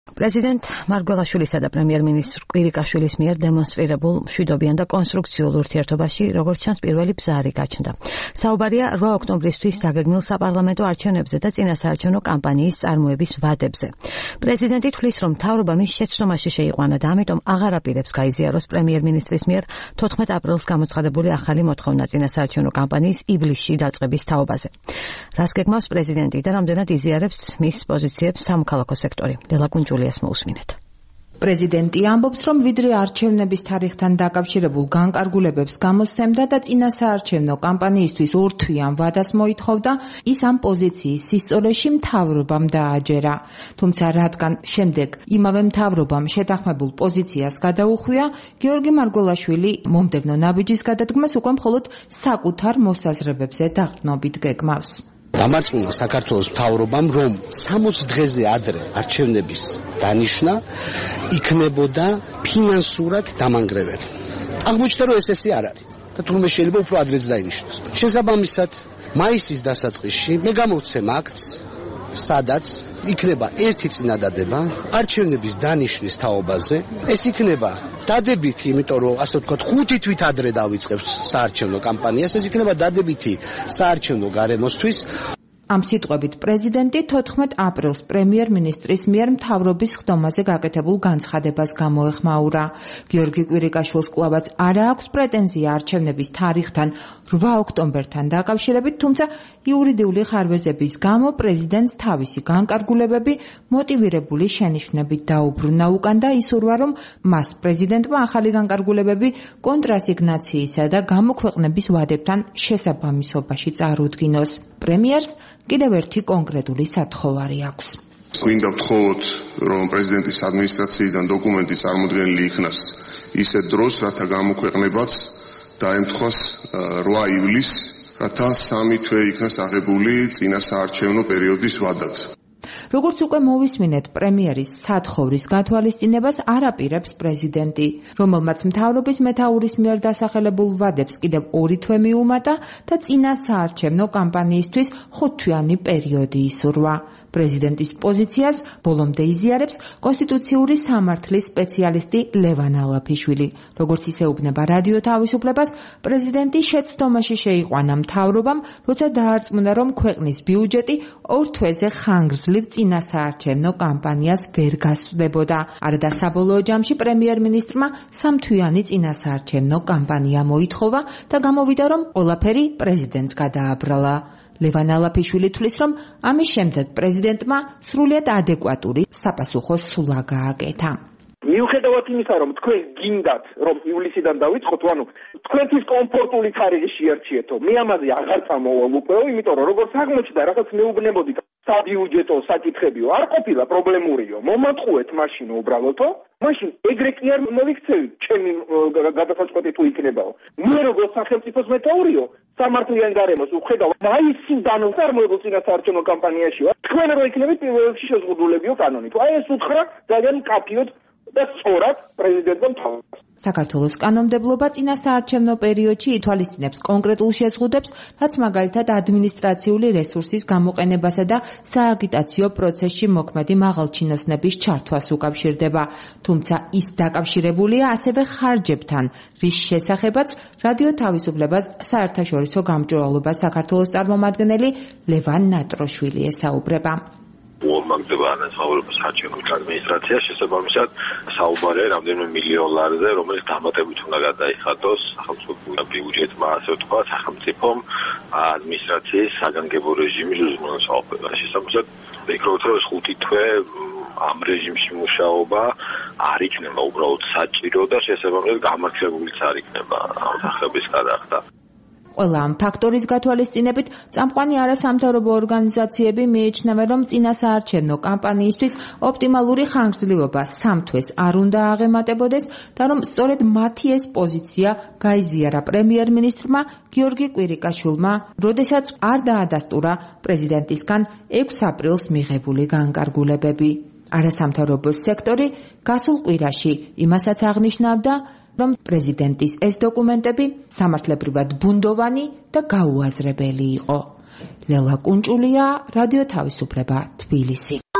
პრეზიდენტ მარგველაშვილისა და პრემიერ-მინისტრ კვირიკაშვილის მიერ დემონსტრირებულ მშვიდობიან და კონსტრუქციულ ურთიერთობაში, როგორც ჩანს, პირველი ბზარი გაჩნდა. საუბარია 8 ოქტომბრისთვის დაგეგმილ საპარლამენტო არჩევნებზე და წინასაარჩევნო კამპანიის წარმოების ვადებზე. პრეზიდენტი თვლის, რომ მთავრობა მის შეცდომაში შეიყვანა და ამიტომ აღარ აპირებს გაიზიაროს პრემიერ-მინისტრის მიერ 14 აპრილს გამოცხადებული ახალი მოთხოვნა წინასაარჩევნო კამპანიის ივლისში დაწყების თაობაზე. რას გეგმავს პრეზიდენტი და რამდენად იზიარებს მის პოზიციებს სამოქალაქო სექტორი? პრეზიდენტი ამბობს, რომ ვიდრე არჩევნების თარიღთან დაკავშირებულ განკარგულებებს გამოსცემდა და წინასაარჩევნო კამპანიისთვის ორთვიან ვადას მოითხოვდა, ის ამ პოზიციის სისწორეში მთავრობამ დააჯერა. თუმცა რადგან შემდეგ იმავე მთავრობამ შეთანხმებულ პოზიციას გადაუხვია, გიორგი მარგველაშვილი მომდევნო ნაბიჯის გადადგმას უკვე მხოლოდ საკუთარ მოსაზრებებზე დაყრდნობით გეგმავს. დამარწმუნა საქართველოს მთავრობამ, რომ 60 დღეზე ადრე არჩევნების დანიშვნა იქნებოდა ფინანსურად დამანგრეველი. აღმოჩნდა, რომ ესე არ არის და თურმე შეიძლება უფრო ადრეც დაინიშნოს. შესაბამისად, მაისის დასაწყისში მე გამოვცემ აქტს, სადაც იქნება ერთი წინადადება არჩევნების დანიშვნის თაობაზე. ეს იქნება დადებითი, იმიტომ რომ ასე ვთქვათ, 5 თვით ადრე დავიწყებთ საარჩევნო კამპანიას. ეს იქნება დადებითი საარჩევნო გარემოსთვის. ამ სიტყვებით პრეზიდენტი 14 აპრილს პრემიერ-მინისტრის მიერ მთავრობის ხდომაზე გაკეთებულ განცხადებას გამოეხმაურა. გიორგი კვირიკაშვილს კვლავაც არ აქვს პრეტენზია არჩევნების თარიღთან 8 ოქტომბერთან დაკავშირებით, თუმცა იურიდიული ხარვეზების გამო პრეზიდენტს თავისი განკარგულებები მოტივირებული შენიშვნებით დაუბრუნა უკან და ისურვა, რომ მას პრეზიდენტმა ახალი განკარგულებები კონტრასიგნაციისა და გამოქვეყნების ვადებთან შესაბამისობაში წარუდგინოს. პრემიერს კიდევ ერთი კონკრეტული სათხოვარი აქვს. გვინდა ვთხოვოთ, რომ პრეზიდენტის ადმინისტრაციიდან დოკუმენტი წარმოდგენილი იქნას ისეთ დროს, რათა გამოქვეყნებაც დაემთხვას 8 ივლისს, რათა 3 თვე იქნას აღებული წინასაარჩევნო პერიოდის ვადად. როგორც უკვე მოვისმინეთ, პრემიერის სათხოვრის გათვალისწინებას არ აპირებს პრეზიდენტი, რომელმაც მთავრობის მეთაურის მიერ დასახელებულ ვადებს კიდევ 2 თვე მიუმატა და წინასაარჩევნო კამპანიისთვის 5-თვიანი პერიოდი ისურვა. პრეზიდენტის პოზიციას ბოლომდე იზიარებს კონსტიტუციური სამართლის სპეციალისტი ლევან ალაფიშვილი. როგორც ისეუბნება რადიო თავისუფლებას, პრეზიდენტი შეცდომაში შეიყვანა მთავრობამ, როცა დაარწმუნა, რომ ქვეყნის ბიუჯეტი 2 თვეზე ხანგრძლივ წინასაარჩევნო კამპანიას ვერ გასვდებოდა. არადა საბოლოო ჯამში პრემიერ-მინისტრმა 3-თვიანი წინასაარჩევნო კამპანია მოითხოვა და გამოვიდა, რომ ყველაფერი პრეზიდენტს გადააბრალა. ლევან ალაფიშვილი თვლის, რომ ამის შემდეგ პრეზიდენტმა სრულიად ადეკვატური საპასუხო სულა გააკეთა. მიუხედავად იმისა, რომ თქვენ გინდათ, რომ ივლისიდან დავიწყოთ, ანუ თქვენთვის კომფორტული თარიღი შეერჩიეთო. მე ამაზე აღარ წამოვალ უკვე, იმიტომ რომ როგორც აღმოჩნდა, რაღაც მეუბნებოდით საბიუჯეტო საკითხებიო, არ ყოფილა პრობლემურიო. მომატყუეთ მაშინ უბრალოდო. მაშინ ეგრე კი არ მოვიქცევით, ჩემი გადასაწყვეტი თუ იქნებაო. მე როგორც სახელმწიფოს მეთაურიო, სამართლიან გარემოს უხედავ მაისიდან წარმოებულ წინასაარჩევნო კამპანიაში ვარ. თქვენ რო იქნებით პირველ რიგში შეზღუდულებიო კანონით. აი ეს უთხრა ძალიან კაფიოდ და სწორად პრეზიდენტმა თავად. საქართველოს კანონმდებლობა წინასაარჩევნო პერიოდში ითვალისწინებს კონკრეტულ შეზღუდვებს, რაც მაგალითად ადმინისტრაციული რესურსის გამოყენებასა და სააგიტაციო პროცესში მოქმედი მაღალჩინოსნების ჩართვას უკავშირდება. თუმცა ის დაკავშირებულია ასევე ხარჯებთან, რის შესახებაც რადიო თავისუფლებას საერთაშორისო გამჭვირვალობა საქართველოს წარმომადგენელი ლევან ნატროშვილი ესაუბრება. უამრავ ანაზღაურებას საარჩევნო ადმინისტრაცია შესაბამისად საუბარია რამდენიმე მილიონლარზე, რომელიც დამატებით უნდა გადაიხადოს სახელმწიფო ბიუჯეტმა, ასე ვთქვათ, სახელმწიფომ ადმინისტრაციის საგანგებო რეჟიმის უზრუნველყოფას. შესაბამისად, ვფიქრობთ, რომ 5 თვე ამ რეჟიმში მუშაობა არ იქნება უბრალოდ საჭირო და შესაბამისად გამართლებულიც არ იქნება სახების გადახდა. ყველა ამ ფაქტორის გათვალისწინებით წამყვანი არასამთავრობო ორგანიზაციები მიიჩნევენ, რომ წინასაარჩევნო კამპანიისთვის ოპტიმალური ხანგრძლივობა 3 თვეს არ უნდა აღემატებოდეს და რომ სწორედ მათი ეს პოზიცია გაიზიარა პრემიერ-მინისტრმა გიორგი კვირიკაშვილმა, როდესაც არ დაადასტურა პრეზიდენტისგან 6 აპრილს მიღებული განკარგულებები. არასამთავრობო სექტორი გასულ კვირაში იმასაც აღნიშნავდა, რომ პრეზიდენტის ეს დოკუმენტები სამართლებრივად ბუნდოვანი და გაუაზრებელი იყო. ლელა კუნჭულია, რადიო თავისუფლება, თბილისი.